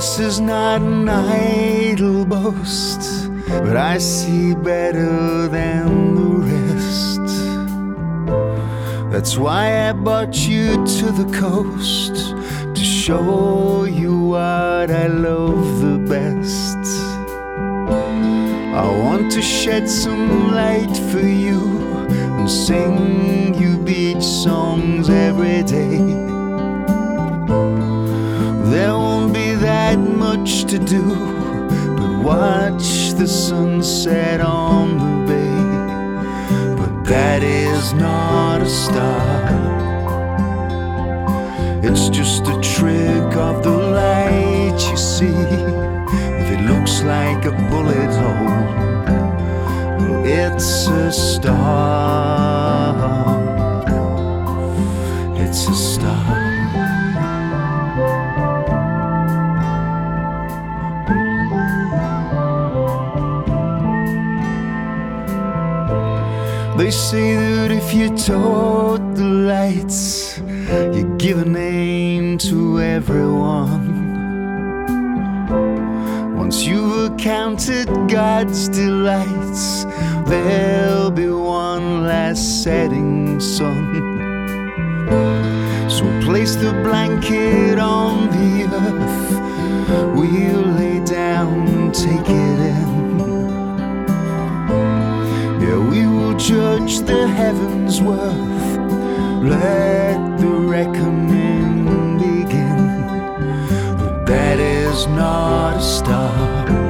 This is not an idle boast, but I see better than the rest. That's why I brought you to the coast, to show you what I love the best. I want to shed some light for you and sing you beach songs every day. There won't be that much to do but watch the sunset on the bay. But that is not a star, it's just a trick of the light you see. If it looks like a bullet hole, well, it's a star. It's a star. They say that if you taught the lights, you give a name to everyone. Once you've accounted God's delights, there'll be one last setting sun. So place the blanket on the earth, we'll lay down and take it in. Yeah, we will judge the heavens' worth, let the reckoning begin. But that is not a star,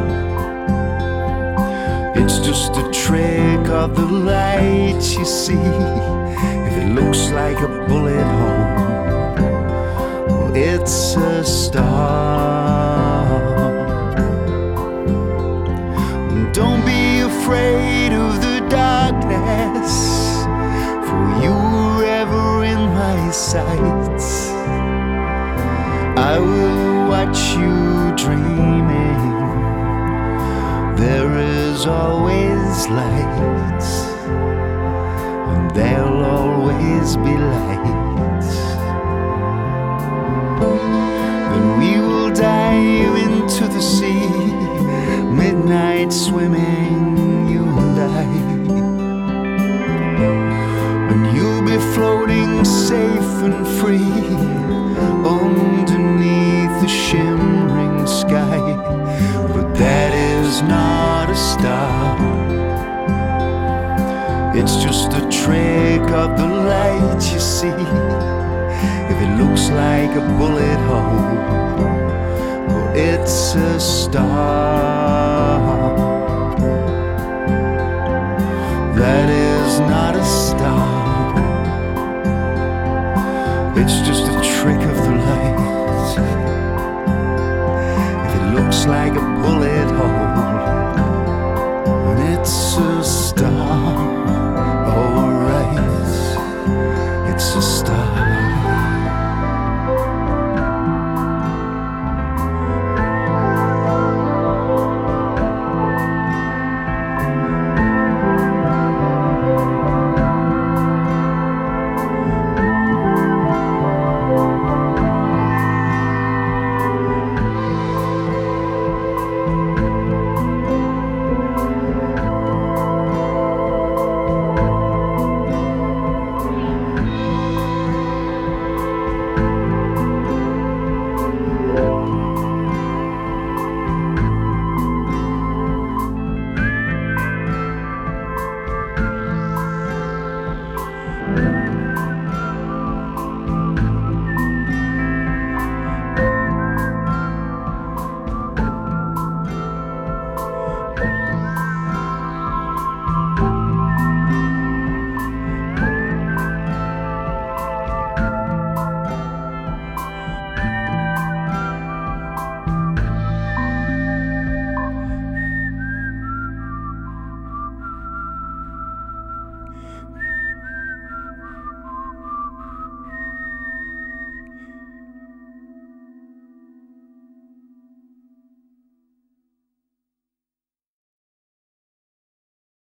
it's just a trick of the light you see. If it looks like a bullet hole, well, it's a star. Don't be afraid of the darkness, for you were ever in my sights. I will watch you dreaming, there is always light, and there'll always be light. Then we will dive into the sea, midnight swimming, you and I. And you'll be floating safe and free underneath the shimmering sky. But that is not a star, it's just a trick of the light you see. If it looks like a bullet hole, well, it's a star. That is not a star, it's just a trick of the light. If it looks like a bullet hole, then it's a star. Alright, it's a star.